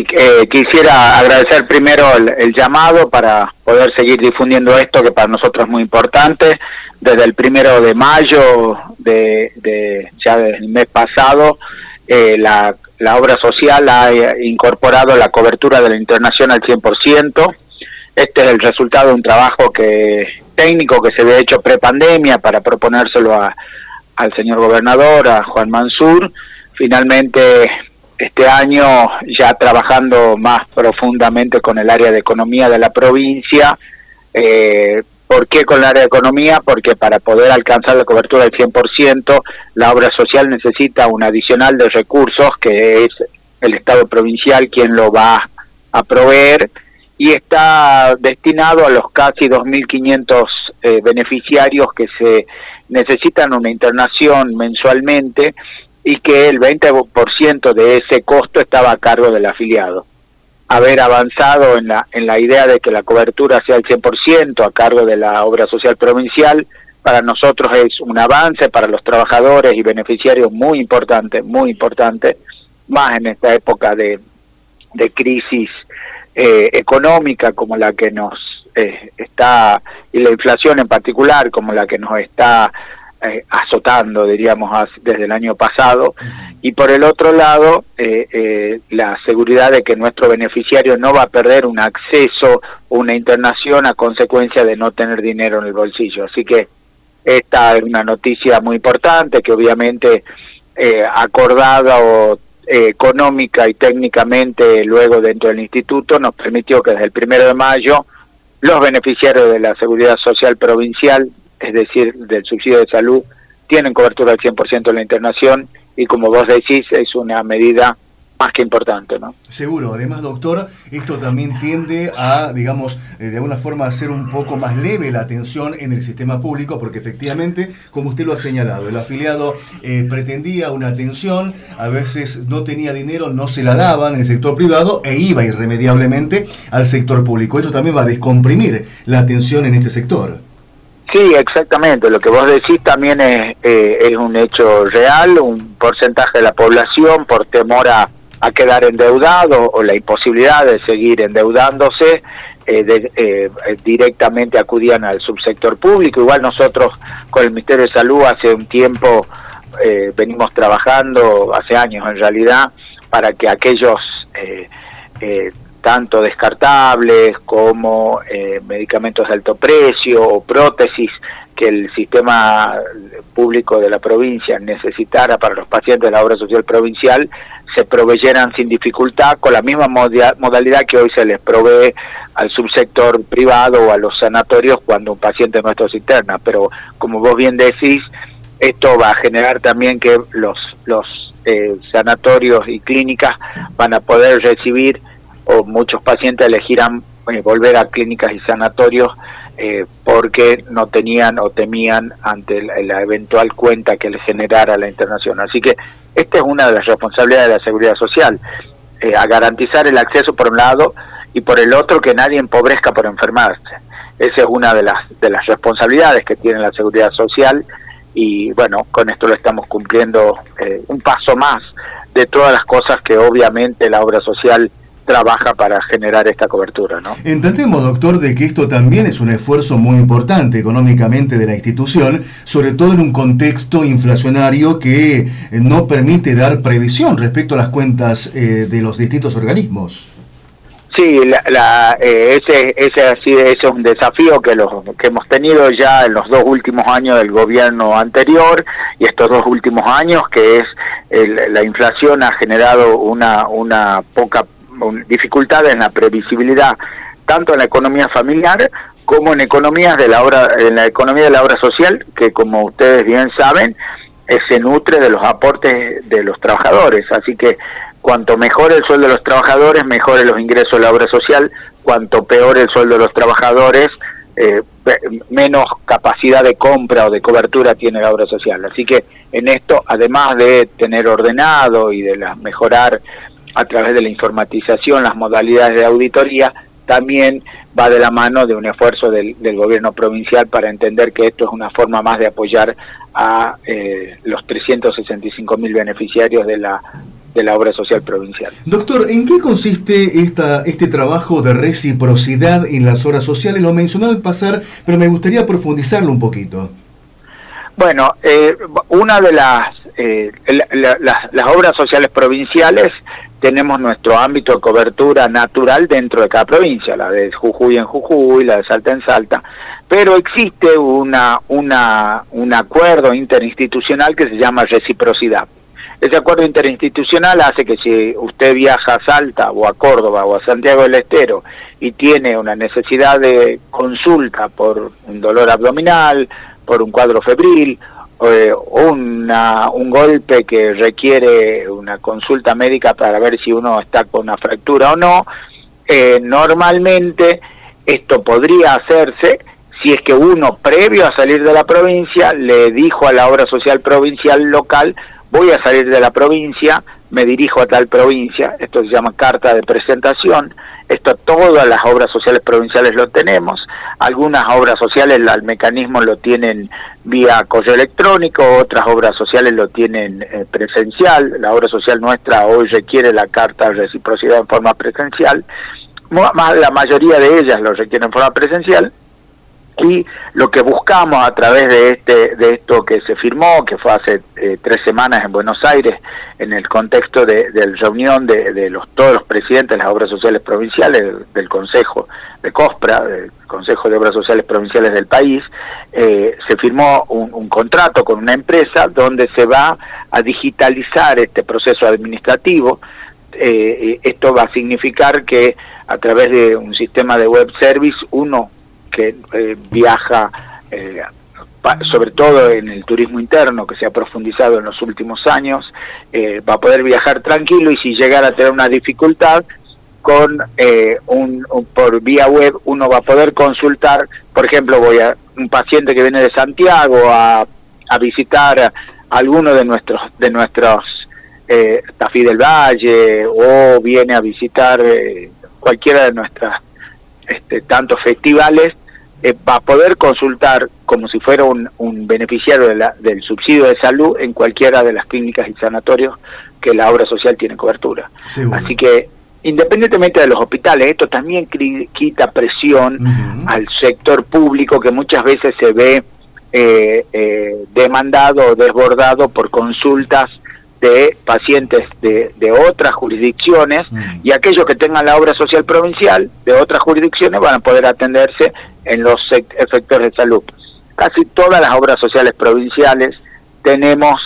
quisiera agradecer primero el llamado para poder seguir difundiendo esto, que para nosotros es muy importante. Desde el 1 de mayo ya del mes pasado, la obra social ha incorporado la cobertura de la internación al 100%. Este es el resultado de un trabajo técnico que se había hecho prepandemia para proponérselo al señor gobernador, a Juan Mansur. Finalmente, este año, ya trabajando más profundamente con el área de economía de la provincia. ¿Por qué con el área de economía? Porque para poder alcanzar la cobertura del 100%, la obra social necesita un adicional de recursos, que es el Estado provincial quien lo va a proveer, y está destinado a los casi 2.500 beneficiarios que se necesitan una internación mensualmente, y que el 20% de ese costo estaba a cargo del afiliado. Haber avanzado en la idea de que la cobertura sea el 100% a cargo de la obra social provincial, para nosotros es un avance, para los trabajadores y beneficiarios muy importante, más en esta época de crisis económica como la que nos está, y la inflación en particular como la que nos está azotando, diríamos, desde el año pasado. Y por el otro lado, la seguridad de que nuestro beneficiario no va a perder un acceso, una internación a consecuencia de no tener dinero en el bolsillo. Así que esta es una noticia muy importante, que obviamente acordada o económica y técnicamente luego dentro del instituto nos permitió que desde el 1 de mayo los beneficiarios de la seguridad social provincial, es decir, del subsidio de salud, tienen cobertura al 100% en la internación, y como vos decís, es una medida más que importante, ¿no? Seguro. Además, doctor, esto también tiende a, digamos, de alguna forma hacer un poco más leve la atención en el sistema público, porque efectivamente, como usted lo ha señalado, el afiliado pretendía una atención, a veces no tenía dinero, no se la daban en el sector privado e iba irremediablemente al sector público. Esto también va a descomprimir la atención en este sector. Sí, exactamente. Lo que vos decís también es un hecho real. Un porcentaje de la población, por temor a quedar endeudado o la imposibilidad de seguir endeudándose, directamente acudían al subsector público. Igual nosotros con el Ministerio de Salud hace un tiempo venimos trabajando, hace años en realidad, para que aquellos tanto descartables como medicamentos de alto precio o prótesis que el sistema público de la provincia necesitara para los pacientes de la obra social provincial, se proveyeran sin dificultad, con la misma modalidad que hoy se les provee al subsector privado o a los sanatorios cuando un paciente nuestro se interna. Pero como vos bien decís, esto va a generar también que los sanatorios y clínicas van a poder recibir, o muchos pacientes elegirán volver a clínicas y sanatorios porque no tenían o temían ante la eventual cuenta que les generara la internación. Así que esta es una de las responsabilidades de la seguridad social, a garantizar el acceso por un lado, y por el otro que nadie empobrezca por enfermarse. Esa es una de las responsabilidades que tiene la seguridad social, y bueno, con esto lo estamos cumpliendo, un paso más de todas las cosas que obviamente la obra social trabaja para generar esta cobertura, ¿no? Entendemos, doctor, de que esto también es un esfuerzo muy importante económicamente de la institución, sobre todo en un contexto inflacionario que no permite dar previsión respecto a las cuentas de los distintos organismos. Sí, ese es un desafío que hemos tenido ya en los 2 últimos años del gobierno anterior, y estos 2 últimos años, que es la inflación ha generado una poca dificultad en la previsibilidad, tanto en la economía familiar como en la economía de la obra social, que como ustedes bien saben, se nutre de los aportes de los trabajadores. Así que cuanto mejor el sueldo de los trabajadores, mejores los ingresos de la obra social. Cuanto peor el sueldo de los trabajadores, menos capacidad de compra o de cobertura tiene la obra social. Así que en esto, además de tener ordenado y de mejorar a través de la informatización las modalidades de auditoría, también va de la mano de un esfuerzo del gobierno provincial para entender que esto es una forma más de apoyar a los 365.000 beneficiarios de de la obra social provincial. Doctor, ¿en qué consiste este trabajo de reciprocidad en las obras sociales? Lo mencionó al pasar, pero me gustaría profundizarlo un poquito. Bueno, una de las obras sociales provinciales, tenemos nuestro ámbito de cobertura natural dentro de cada provincia, la de Jujuy en Jujuy, la de Salta en Salta, pero existe un acuerdo interinstitucional que se llama reciprocidad. Ese acuerdo interinstitucional hace que si usted viaja a Salta o a Córdoba o a Santiago del Estero y tiene una necesidad de consulta por un dolor abdominal, por un cuadro febril, un golpe que requiere una consulta médica para ver si uno está con una fractura o no, normalmente esto podría hacerse si es que uno, previo a salir de la provincia, le dijo a la obra social provincial local: voy a salir de la provincia, me dirijo a tal provincia. Esto se llama carta de presentación. Esto todas las obras sociales provinciales lo tenemos. Algunas obras sociales el mecanismo lo tienen vía correo electrónico, otras obras sociales lo tienen presencial. La obra social nuestra hoy requiere la carta de reciprocidad en forma presencial. La mayoría de ellas lo requieren en forma presencial. Y lo que buscamos a través de esto que se firmó, que fue hace 3 semanas en Buenos Aires, en el contexto de reunión de todos los presidentes de las obras sociales provinciales, del Consejo de COSPRA, del Consejo de Obras Sociales Provinciales del país, se firmó un contrato con una empresa donde se va a digitalizar este proceso administrativo. Esto va a significar que a través de un sistema de web service, uno que viaja, sobre todo en el turismo interno, que se ha profundizado en los últimos años, va a poder viajar tranquilo, y si llegara a tener una dificultad, con por vía web uno va a poder consultar. Por ejemplo, un paciente que viene de Santiago a visitar a alguno de nuestros Tafí del Valle, o viene a visitar cualquiera de nuestras tantos festivales, va a poder consultar como si fuera un beneficiario del subsidio de salud en cualquiera de las clínicas y sanatorios que la obra social tiene cobertura. Seguro. Así que, independientemente de los hospitales, esto también quita presión al sector público, que muchas veces se ve demandado o desbordado por consultas de pacientes de otras jurisdicciones, y aquellos que tengan la obra social provincial de otras jurisdicciones van a poder atenderse en los sectores de salud. Casi todas las obras sociales provinciales tenemos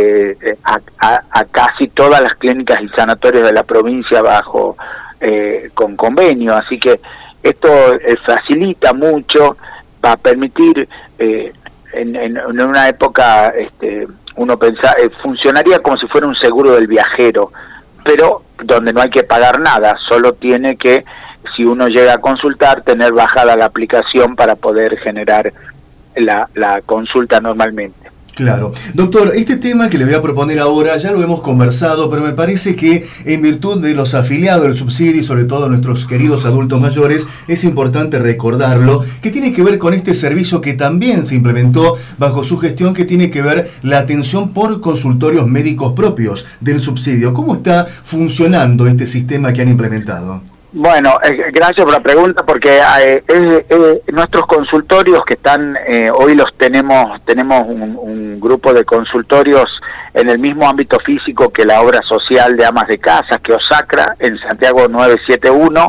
a casi todas las clínicas y sanatorios de la provincia con convenio, así que esto facilita mucho, va a permitir en una época uno pensaba, funcionaría como si fuera un seguro del viajero, pero donde no hay que pagar nada, solo tiene que, si uno llega a consultar, tener bajada la aplicación para poder generar la consulta normalmente. Claro. Doctor, este tema que le voy a proponer ahora ya lo hemos conversado, pero me parece que en virtud de los afiliados del subsidio, y sobre todo nuestros queridos adultos mayores, es importante recordarlo, que tiene que ver con este servicio que también se implementó bajo su gestión, que tiene que ver la atención por consultorios médicos propios del subsidio. ¿Cómo está funcionando este sistema que han implementado? Bueno, gracias por la pregunta, porque nuestros consultorios que están, hoy los tenemos un grupo de consultorios en el mismo ámbito físico que la obra social de amas de casa, que Osacra, en Santiago 971,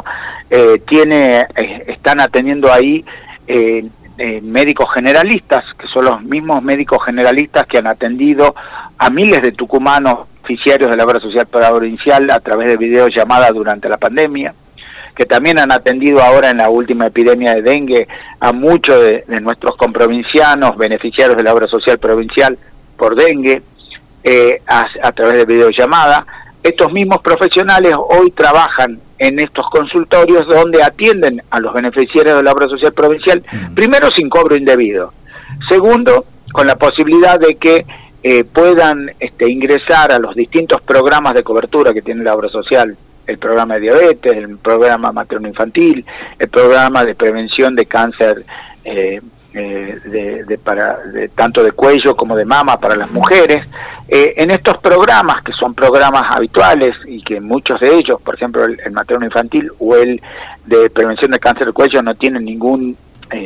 están atendiendo ahí médicos generalistas, que son los mismos médicos generalistas que han atendido a miles de tucumanos beneficiarios de la obra social provincial a través de videollamada durante la pandemia, que también han atendido ahora en la última epidemia de dengue a muchos de nuestros comprovincianos beneficiarios de la obra social provincial por dengue, a través de videollamada. Estos mismos profesionales hoy trabajan en estos consultorios donde atienden a los beneficiarios de la obra social provincial, primero sin cobro indebido, segundo con la posibilidad de que puedan ingresar a los distintos programas de cobertura que tiene la obra social, el programa de diabetes, el programa materno-infantil, el programa de prevención de cáncer tanto de cuello como de mama para las mujeres. En estos programas, que son programas habituales y que muchos de ellos, por ejemplo el materno infantil o el de prevención del cáncer de cuello, no tienen ningún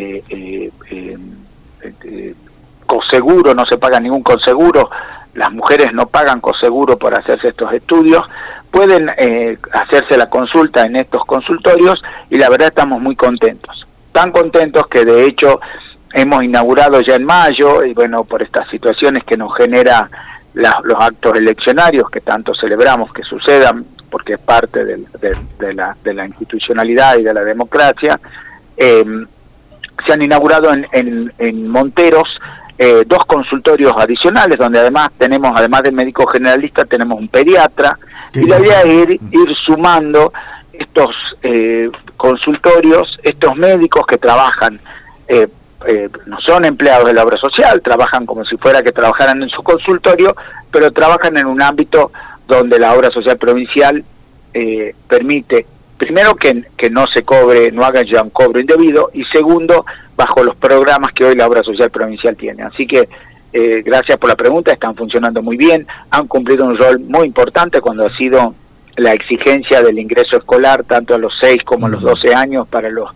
coseguro, no se paga ningún coseguro, las mujeres no pagan coseguro por hacerse estos estudios, pueden hacerse la consulta en estos consultorios, y la verdad estamos muy contentos, tan contentos que de hecho hemos inaugurado ya en mayo, y bueno, por estas situaciones que nos genera los actos eleccionarios que tanto celebramos que sucedan, porque es parte de la institucionalidad y de la democracia, se han inaugurado en Monteros 2 consultorios adicionales, donde además del médico generalista, tenemos un pediatra, y la idea es ir sumando estos consultorios, estos médicos que trabajan, no son empleados de la obra social, trabajan como si fuera que trabajaran en su consultorio, pero trabajan en un ámbito donde la obra social provincial permite, primero, que no se cobre, no hagan ya un cobro indebido, y segundo, bajo los programas que hoy la obra social provincial tiene. Así que gracias por la pregunta, están funcionando muy bien, han cumplido un rol muy importante cuando ha sido la exigencia del ingreso escolar, tanto a los 6 como a los 12 años para los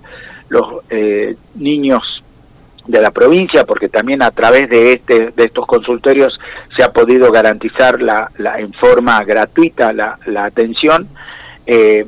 niños de la provincia, porque también a través de estos consultorios se ha podido garantizar en forma gratuita la atención. En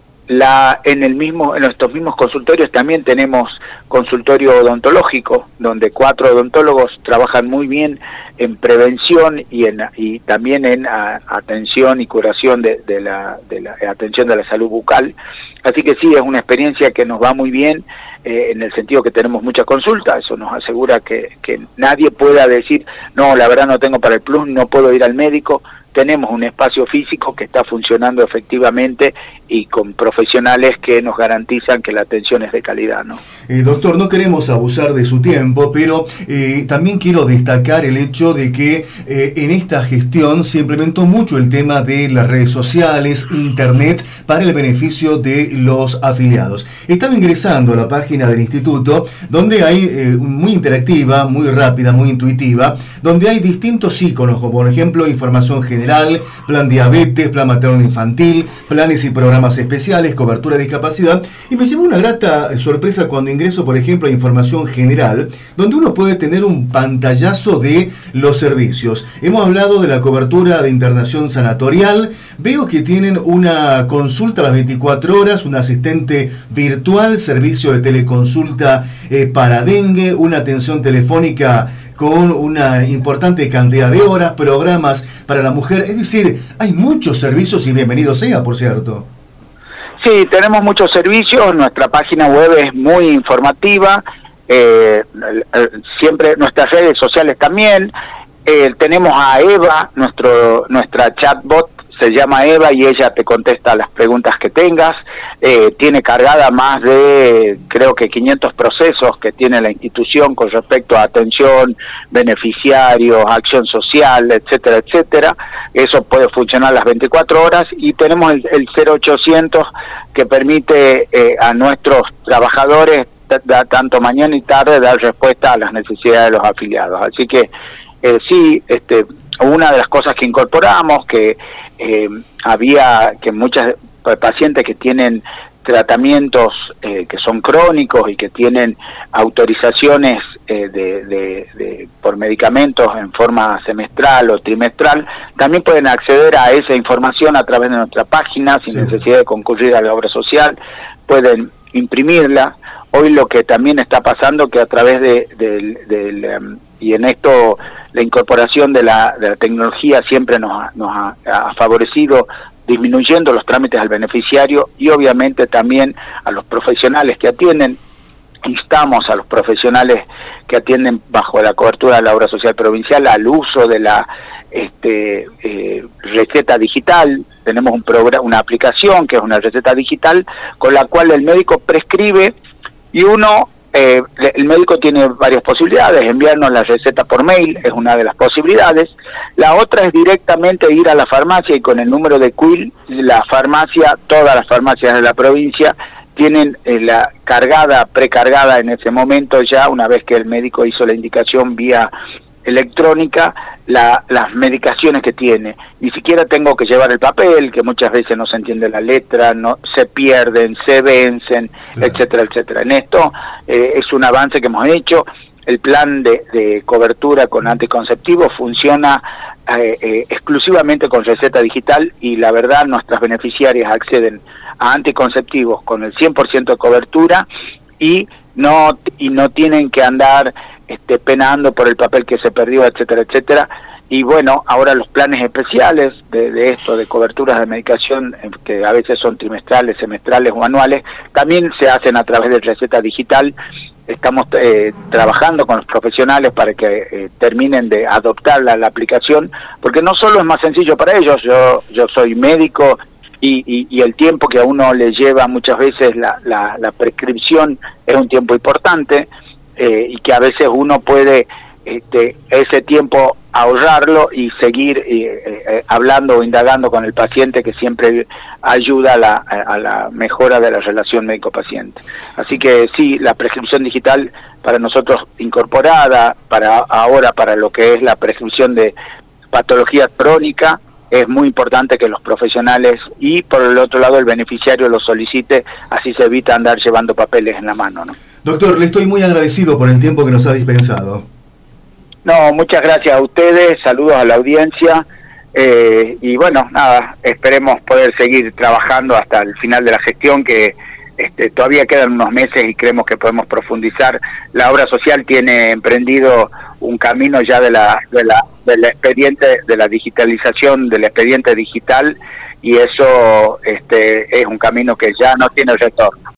estos mismos consultorios también tenemos consultorio odontológico, donde 4 odontólogos trabajan muy bien en prevención y también en atención y curación de la atención de la salud bucal. Así que sí, es una experiencia que nos va muy bien, en el sentido que tenemos mucha consulta. Eso nos asegura que nadie pueda decir, no, la verdad no tengo para el plus, no puedo ir al médico. Tenemos un espacio físico que está funcionando efectivamente y con profesionales que nos garantizan que la atención es de calidad, ¿no? Doctor, no queremos abusar de su tiempo, pero también quiero destacar el hecho de que en esta gestión se implementó mucho el tema de las redes sociales, internet, para el beneficio de los afiliados. Estaba ingresando a la página del instituto, donde hay muy interactiva, muy rápida, muy intuitiva, donde hay distintos íconos, como por ejemplo información general, plan diabetes, plan materno infantil, planes y programas especiales, cobertura de discapacidad, y me llevó una grata sorpresa cuando ingreso, por ejemplo, a información general, donde uno puede tener un pantallazo de los servicios. Hemos hablado de la cobertura de internación sanatorial, veo que tienen una consulta a las 24 horas, un asistente virtual, servicio de teleconsulta para dengue, una atención telefónica con una importante cantidad de horas, programas para la mujer. Es decir, hay muchos servicios, y bienvenido sea, por cierto. Sí, tenemos muchos servicios, nuestra página web es muy informativa, siempre nuestras redes sociales también. Tenemos a Eva, nuestra chatbot se llama Eva, y ella te contesta las preguntas que tengas. Tiene cargada más de, creo que 500 procesos que tiene la institución con respecto a atención, beneficiarios, acción social, etcétera, etcétera. Eso puede funcionar las 24 horas, y tenemos el 0800 que permite a nuestros trabajadores, tanto mañana y tarde, dar respuesta a las necesidades de los afiliados. Así que sí, una de las cosas que incorporamos, que había que muchas pacientes que tienen tratamientos que son crónicos y que tienen autorizaciones por medicamentos en forma semestral o trimestral, también pueden acceder a esa información a través de nuestra página sin necesidad de concurrir a la obra social, pueden imprimirla. Hoy lo que también está pasando, que a través y en esto la incorporación de la tecnología siempre nos ha favorecido, disminuyendo los trámites al beneficiario y obviamente también a los profesionales que atienden. Instamos a los profesionales que atienden bajo la cobertura de la obra social provincial al uso de la receta digital. Tenemos una aplicación que es una receta digital con la cual el médico prescribe, y el médico tiene varias posibilidades. Enviarnos la receta por mail es una de las posibilidades. La otra es directamente ir a la farmacia, y con el número de CUIL, todas las farmacias de la provincia tienen la precargada en ese momento ya, una vez que el médico hizo la indicación vía electrónica, las medicaciones que tiene. Ni siquiera tengo que llevar el papel, que muchas veces no se entiende la letra, no se pierden, se vencen, claro, etcétera, etcétera. En esto es un avance que hemos hecho. El plan de cobertura con anticonceptivos funciona exclusivamente con receta digital, y la verdad nuestras beneficiarias acceden a anticonceptivos con el 100% de cobertura y no tienen que andar penando por el papel que se perdió, etcétera, etcétera. Y bueno, ahora los planes especiales de esto, de coberturas de medicación, que a veces son trimestrales, semestrales o anuales, también se hacen a través de receta digital. Estamos trabajando con los profesionales para que terminen de adoptar la aplicación, porque no solo es más sencillo para ellos, yo soy médico y el tiempo que a uno le lleva muchas veces la prescripción es un tiempo importante, y que a veces uno puede ese tiempo ahorrarlo y seguir hablando o indagando con el paciente, que siempre ayuda a la mejora de la relación médico-paciente. Así que sí, la prescripción digital para nosotros incorporada para lo que es la prescripción de patología crónica, es muy importante que los profesionales y por el otro lado el beneficiario lo solicite, así se evita andar llevando papeles en la mano, ¿no? Doctor, le estoy muy agradecido por el tiempo que nos ha dispensado. No, muchas gracias a ustedes, saludos a la audiencia, y bueno, nada, esperemos poder seguir trabajando hasta el final de la gestión, que todavía quedan unos meses y creemos que podemos profundizar. La obra social tiene emprendido un camino ya del expediente, de la digitalización del expediente digital, y eso es un camino que ya no tiene retorno.